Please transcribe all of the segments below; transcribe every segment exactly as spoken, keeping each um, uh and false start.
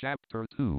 Chapter two.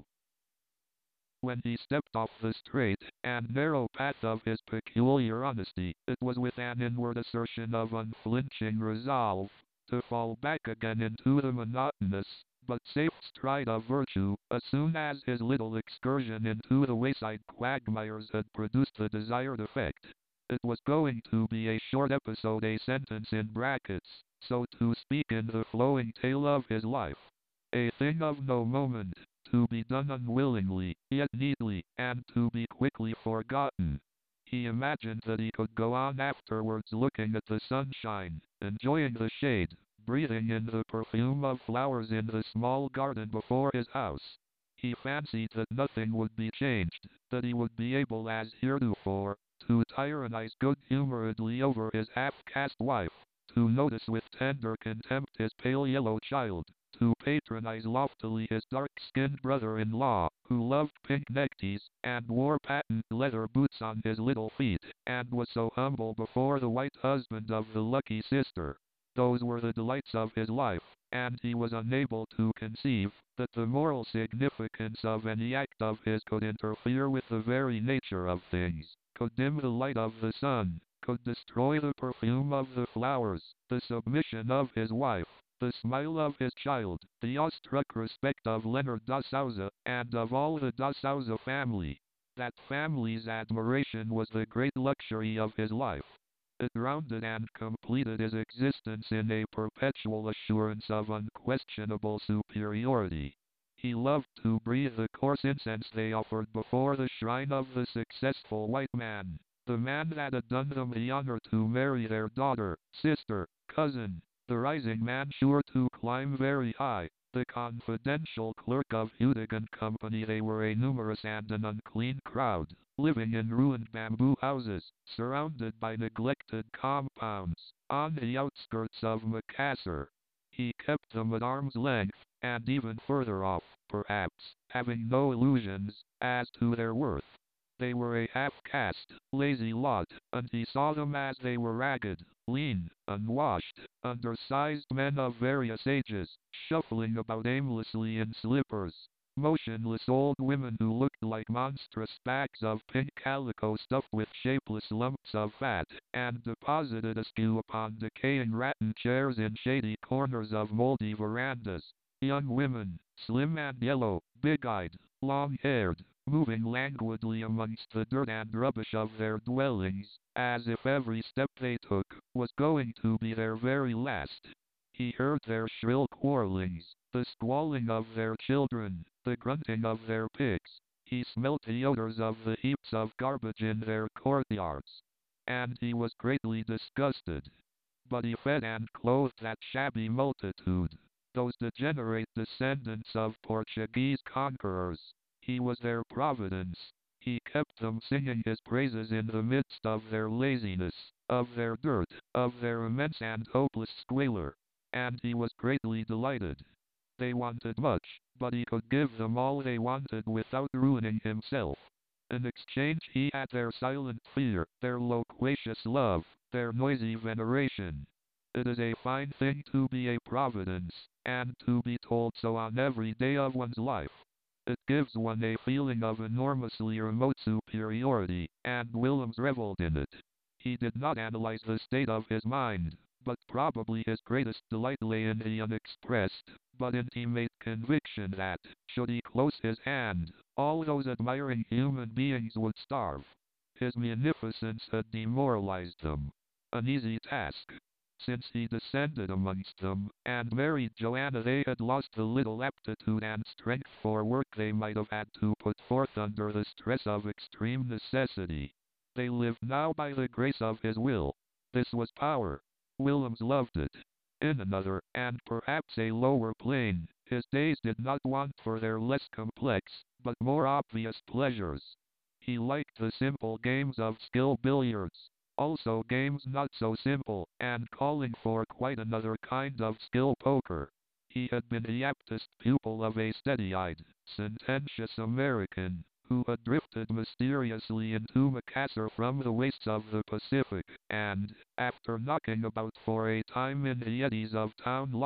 When he stepped off the straight and narrow path of his peculiar honesty, it was with an inward assertion of unflinching resolve to fall back again into the monotonous but safe stride of virtue, as soon as his little excursion into the wayside quagmires had produced the desired effect. It was going to be a short episode, a sentence in brackets, so to speak, in the flowing tale of his life. A thing of no moment, to be done unwillingly, yet neatly, and to be quickly forgotten. He imagined that he could go on afterwards looking at the sunshine, enjoying the shade, breathing in the perfume of flowers in the small garden before his house. He fancied that nothing would be changed, that he would be able as heretofore to tyrannize good-humoredly over his half-caste wife, to notice with tender contempt his pale yellow child, to patronize loftily his dark-skinned brother-in-law, who loved pink neckties, and wore patent leather boots on his little feet, and was so humble before the white husband of the lucky sister. Those were the delights of his life, and he was unable to conceive that the moral significance of any act of his could interfere with the very nature of things, could dim the light of the sun, could destroy the perfume of the flowers, the submission of his wife, the smile of his child, the awestruck respect of Leonard da Souza, and of all the da Souza family. That family's admiration was the great luxury of his life. It rounded and completed his existence in a perpetual assurance of unquestionable superiority. He loved to breathe the coarse incense they offered before the shrine of the successful white man, the man that had done them the honor to marry their daughter, sister, cousin, the rising man sure to climb very high, the confidential clerk of Hudig and Company. They were a numerous and an unclean crowd, living in ruined bamboo houses, surrounded by neglected compounds, on the outskirts of Macassar. He kept them at arm's length, and even further off, perhaps, having no illusions as to their worth. They were a half-caste, lazy lot, and he saw them as they were: ragged, lean, unwashed, undersized men of various ages, shuffling about aimlessly in slippers. Motionless old women who looked like monstrous bags of pink calico stuffed with shapeless lumps of fat, and deposited askew upon decaying rattan chairs in shady corners of moldy verandas. Young women, slim and yellow, big-eyed, long-haired, moving languidly amongst the dirt and rubbish of their dwellings, as if every step they took was going to be their very last. He heard their shrill quarrelings, the squalling of their children, the grunting of their pigs. He smelt the odors of the heaps of garbage in their courtyards, and he was greatly disgusted. But he fed and clothed that shabby multitude, those degenerate descendants of Portuguese conquerors. He was their providence. He kept them singing his praises in the midst of their laziness, of their dirt, of their immense and hopeless squalor. And he was greatly delighted. They wanted much, but he could give them all they wanted without ruining himself. In exchange he had their silent fear, their loquacious love, their noisy veneration. It is a fine thing to be a providence, and to be told so on every day of one's life. It gives one a feeling of enormously remote superiority, and Willems reveled in it. He did not analyze the state of his mind, but probably his greatest delight lay in the unexpressed, but intimate conviction that, should he close his hand, all those admiring human beings would starve. His munificence had demoralized them. An easy task. Since he descended amongst them, and married Joanna, they had lost the little aptitude and strength for work they might have had to put forth under the stress of extreme necessity. They lived now by the grace of his will. This was power. Willems loved it. In another, and perhaps a lower plane, his days did not want for their less complex, but more obvious pleasures. He liked the simple games of skill billiards, also games not so simple, and calling for quite another kind of skill: poker. He had been the aptest pupil of a steady-eyed, sententious American, who had drifted mysteriously into Macassar from the wastes of the Pacific, and, after knocking about for a time in the eddies of town life,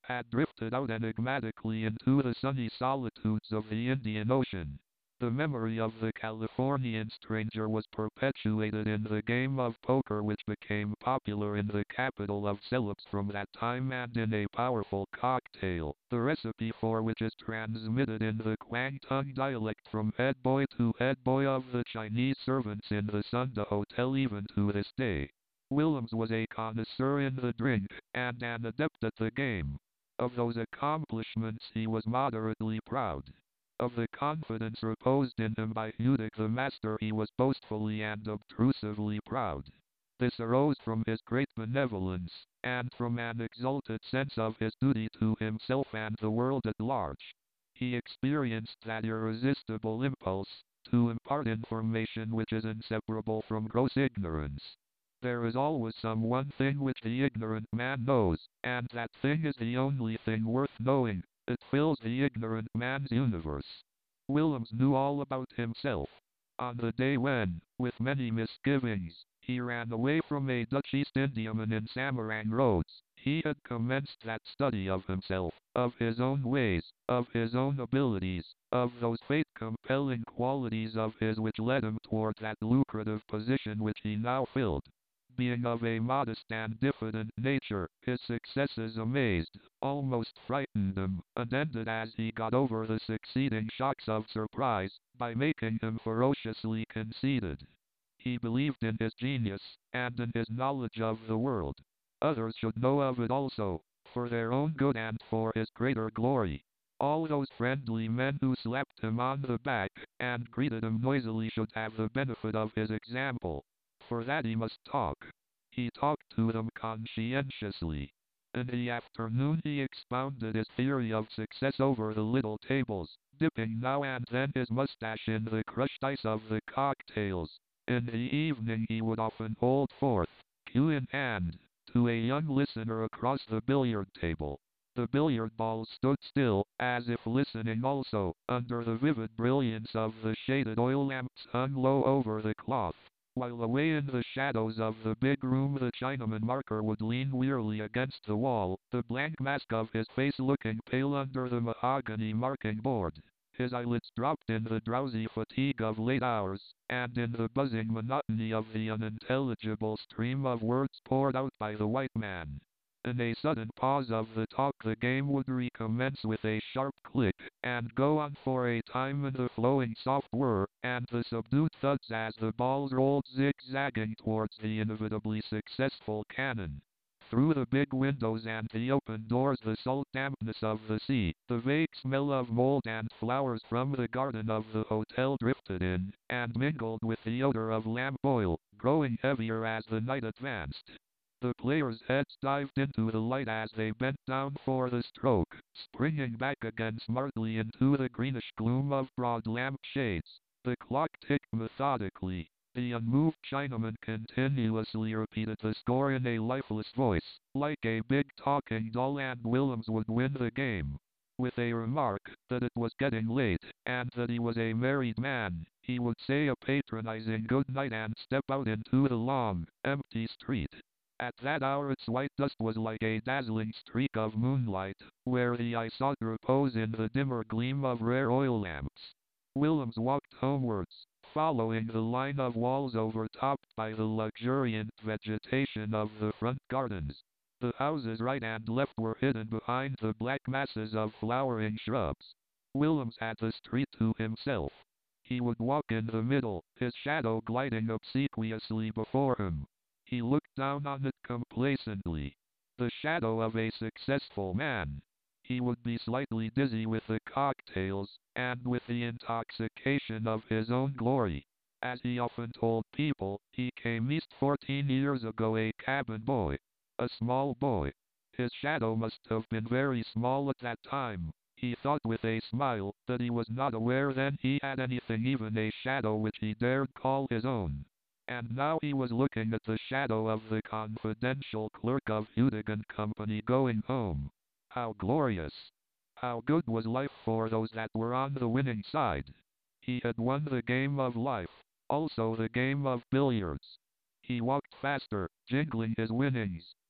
had drifted out enigmatically into the sunny solitudes of the Indian Ocean. The memory of the Californian stranger was perpetuated in the game of poker which became popular in the capital of Celebes from that time and in a powerful cocktail, the recipe for which is transmitted in the Kwangtung dialect from head boy to head boy of the Chinese servants in the Sunda Hotel even to this day. Willems was a connoisseur in the drink, and an adept at the game. Of those accomplishments he was moderately proud. Of the confidence reposed in him by Udic the master he was boastfully and obtrusively proud. This arose from his great benevolence, and from an exalted sense of his duty to himself and the world at large. He experienced that irresistible impulse, to impart information which is inseparable from gross ignorance. There is always some one thing which the ignorant man knows, and that thing is the only thing worth knowing. It fills the ignorant man's universe. Willems knew all about himself. On the day when, with many misgivings, he ran away from a Dutch East Indiaman in Samarang Roads, he had commenced that study of himself, of his own ways, of his own abilities, of those fate-compelling qualities of his which led him toward that lucrative position which he now filled. Being of a modest and diffident nature, his successes amazed, almost frightened him, and ended as he got over the succeeding shocks of surprise, by making him ferociously conceited. He believed in his genius, and in his knowledge of the world. Others should know of it also, for their own good and for his greater glory. All those friendly men who slapped him on the back, and greeted him noisily should have the benefit of his example. For that he must talk. He talked to them conscientiously. In the afternoon he expounded his theory of success over the little tables, dipping now and then his mustache in the crushed ice of the cocktails. In the evening he would often hold forth, cue in hand, to a young listener across the billiard table. The billiard balls stood still, as if listening also, under the vivid brilliance of the shaded oil lamps hung low over the cloth. While away in the shadows of the big room the Chinaman marker would lean wearily against the wall, the blank mask of his face looking pale under the mahogany marking board. His eyelids dropped in the drowsy fatigue of late hours, and in the buzzing monotony of the unintelligible stream of words poured out by the white man. In a sudden pause of the talk the game would recommence with a sharp click, and go on for a time in the flowing soft whir, and the subdued thuds as the balls rolled zigzagging towards the inevitably successful cannon. Through the big windows and the open doors the salt dampness of the sea, the vague smell of mold and flowers from the garden of the hotel drifted in, and mingled with the odor of lamp oil, growing heavier as the night advanced. The players' heads dived into the light as they bent down for the stroke, springing back again smartly into the greenish gloom of broad lamp shades. The clock ticked methodically. The unmoved Chinaman continuously repeated the score in a lifeless voice, like a big talking doll, and Willems would win the game. With a remark that it was getting late, and that he was a married man, he would say a patronizing good night and step out into the long, empty street. At that hour its white dust was like a dazzling streak of moonlight, where the eye sought repose in the dimmer gleam of rare oil lamps. Willems walked homewards, following the line of walls overtopped by the luxuriant vegetation of the front gardens. The houses right and left were hidden behind the black masses of flowering shrubs. Willems had the street to himself. He would walk in the middle, his shadow gliding obsequiously before him. He looked down on it complacently. The shadow of a successful man. He would be slightly dizzy with the cocktails, and with the intoxication of his own glory. As he often told people, he came east fourteen years ago a cabin boy. A small boy. His shadow must have been very small at that time. He thought with a smile that he was not aware then he had anything, even a shadow which he dared call his own. And now he was looking at the shadow of the confidential clerk of Udig and Company going home. How glorious! How good was life for those that were on the winning side! He had won the game of life, also the game of billiards. He walked faster, jingling his winnings.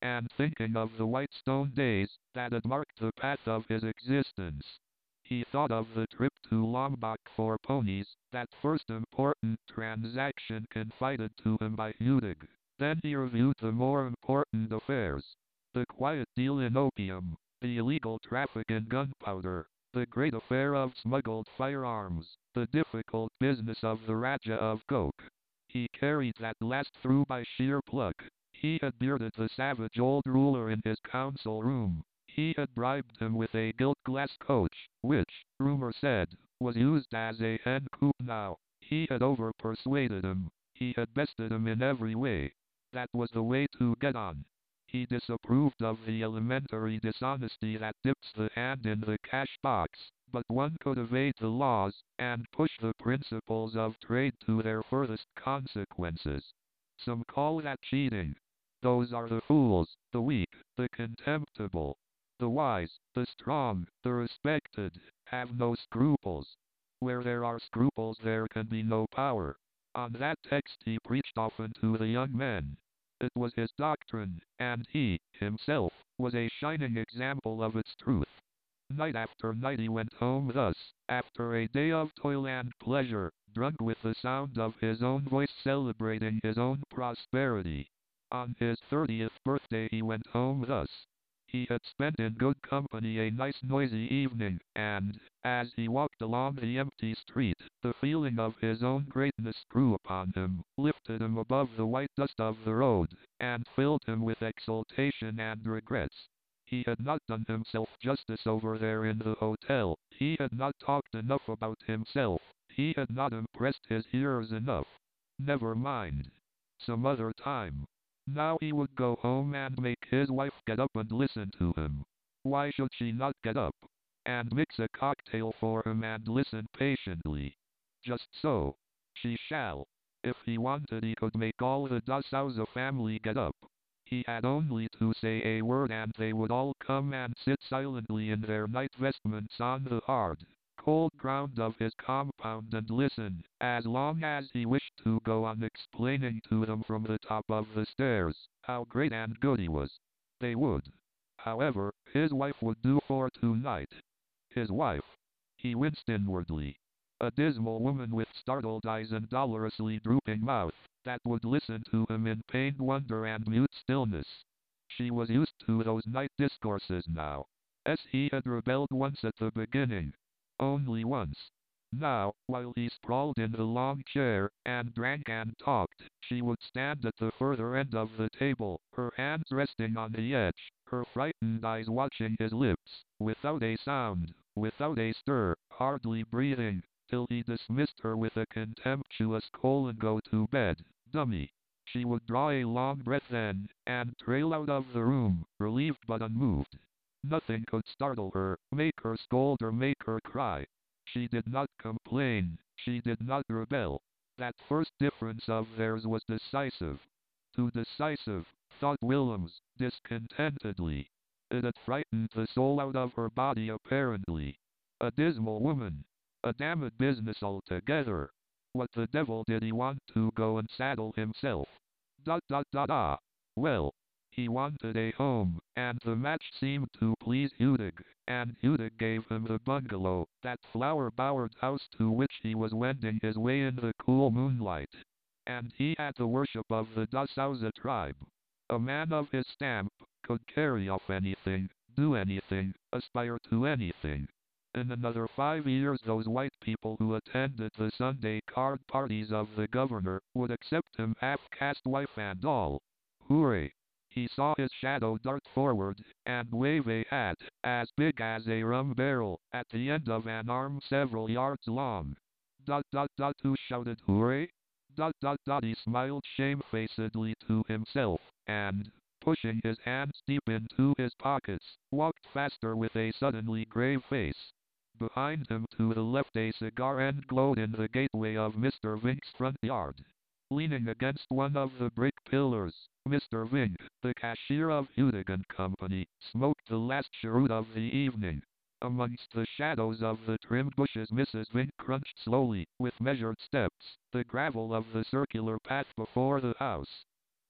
and thinking of the Whitestone days that had marked the path of his existence. He thought of the trip to Lombok for ponies, that first important transaction confided to him by Hudig. Then he reviewed the more important affairs. The quiet deal in opium, the illegal traffic in gunpowder, the great affair of smuggled firearms, the difficult business of the Raja of Coke. He carried that last through by sheer pluck. He had bearded the savage old ruler in his council room. He had bribed him with a gilt-glass coach, which, rumor said, was used as a hen coop now. He had over-persuaded him. He had bested him in every way. That was the way to get on. He disapproved of the elementary dishonesty that dips the hand in the cash box, but one could evade the laws, and push the principles of trade to their furthest consequences. Some call that cheating. Those are the fools, the weak, the contemptible. The wise, the strong, the respected, have no scruples. Where there are scruples there can be no power. On that text he preached often to the young men. It was his doctrine, and he, himself, was a shining example of its truth. Night after night he went home thus, after a day of toil and pleasure, drunk with the sound of his own voice celebrating his own prosperity. On his thirtieth birthday he went home thus. He had spent in good company a nice noisy evening, and, as he walked along the empty street, the feeling of his own greatness grew upon him, lifted him above the white dust of the road, and filled him with exultation and regrets. He had not done himself justice over there in the hotel. He had not talked enough about himself. He had not impressed his hearers enough. Never mind. Some other time. Now he would go home and make his wife get up and listen to him. Why should she not get up? And mix a cocktail for him and listen patiently. Just so. She shall. If he wanted he could make all the Da Souza family get up. He had only to say a word and they would all come and sit silently in their night vestments on the hard, cold ground of his compound and listen, as long as he wished to go on explaining to them from the top of the stairs, how great and good he was. They would. However, his wife would do for tonight. His wife. He winced inwardly. A dismal woman with startled eyes and dolorously drooping mouth, that would listen to him in pained wonder and mute stillness. She was used to those night discourses now. As he had rebelled once at the beginning. Only once. Now, while he sprawled in the long chair, and drank and talked, she would stand at the further end of the table, her hands resting on the edge, her frightened eyes watching his lips, without a sound, without a stir, hardly breathing, till he dismissed her with a contemptuous colon go to bed, dummy. She would draw a long breath then, and trail out of the room, relieved but unmoved. Nothing could startle her, make her scold or make her cry. She did not complain, she did not rebel. That first difference of theirs was decisive. Too decisive, thought Willems, discontentedly. It had frightened the soul out of her body apparently. A dismal woman. A damned business altogether. What the devil did he want to go and saddle himself? Dot dot dot ah. Well, he wanted a home, and the match seemed to please Hudig, and Hudig gave him the bungalow, that flower-bowered house to which he was wending his way in the cool moonlight. And he had the worship of the Da Souza tribe. A man of his stamp could carry off anything, do anything, aspire to anything. In another five years those white people who attended the Sunday card parties of the governor would accept him half-caste wife and all. Hooray! He saw his shadow dart forward, and wave a hat, as big as a rum barrel, at the end of an arm several yards long. Dot dot dot who shouted hooray? Dot dot dot he smiled shamefacedly to himself, and, pushing his hands deep into his pockets, walked faster with a suddenly grave face. Behind him to the left a cigar end glowed in the gateway of Mister Vink's front yard. Leaning against one of the brick pillars, Mister Vink, the cashier of Hudig and Company, smoked the last cheroot of the evening. Amongst the shadows of the trimmed bushes Missus Vink crunched slowly, with measured steps, the gravel of the circular path before the house.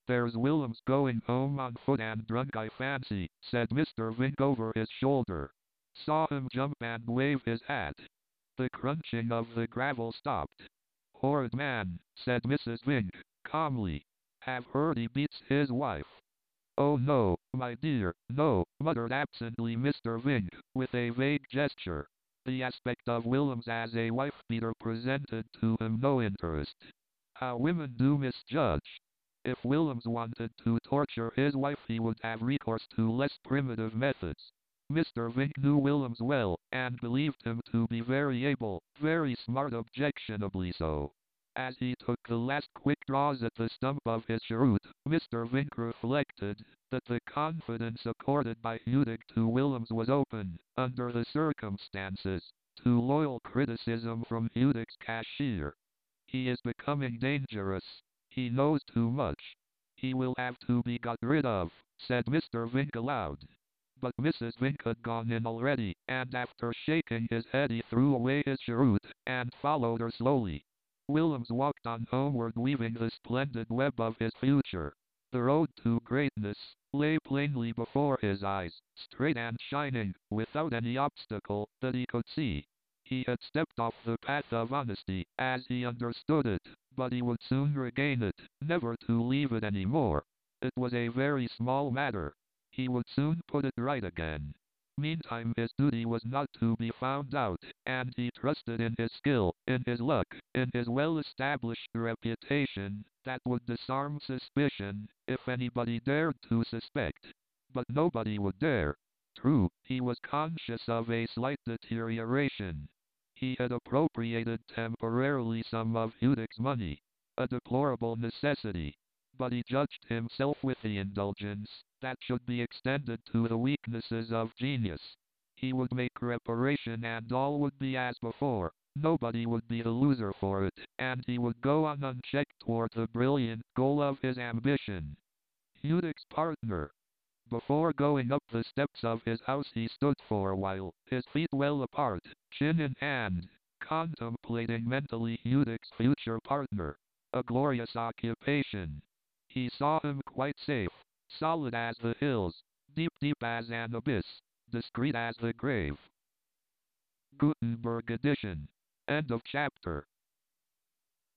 "There's Willems going home on foot and drunk, I fancy," said Mister Vink over his shoulder. "Saw him jump and wave his hat." The crunching of the gravel stopped. "Horrid man," said Missus Vink, calmly. "Have heard he beats his wife." "Oh no, my dear, no," muttered absently Mister Vink, with a vague gesture. The aspect of Willems as a wife-beater presented to him no interest. How women do misjudge! If Willems wanted to torture his wife he would have recourse to less primitive methods. Mister Vink knew Willems well, and believed him to be very able, very smart, objectionably so. As he took the last quick draws at the stump of his cheroot, Mister Vink reflected that the confidence accorded by Udig to Willems was open, under the circumstances, to loyal criticism from Udig's cashier. "He is becoming dangerous. He knows too much. He will have to be got rid of," said Mister Vink aloud. But Missus Vink had gone in already, and after shaking his head he threw away his cheroot, and followed her slowly. Willems walked on homeward, weaving the splendid web of his future. The road to greatness lay plainly before his eyes, straight and shining, without any obstacle that he could see. He had stepped off the path of honesty, as he understood it, but he would soon regain it, never to leave it any more. It was a very small matter. He would soon put it right again. Meantime his duty was not to be found out, and he trusted in his skill, in his luck, in his well-established reputation, that would disarm suspicion, if anybody dared to suspect. But nobody would dare. True, he was conscious of a slight deterioration. He had appropriated temporarily some of Udig's money, a deplorable necessity. But he judged himself with the indulgence that should be extended to the weaknesses of genius. He would make reparation and all would be as before. Nobody would be the loser for it, and he would go on unchecked toward the brilliant goal of his ambition. Udig's partner. Before going up the steps of his house he stood for a while, his feet well apart, chin in hand, contemplating mentally Udig's future partner. A glorious occupation. He saw him quite safe, solid as the hills, deep deep as an abyss, discreet as the grave. Gutenberg edition. End of chapter.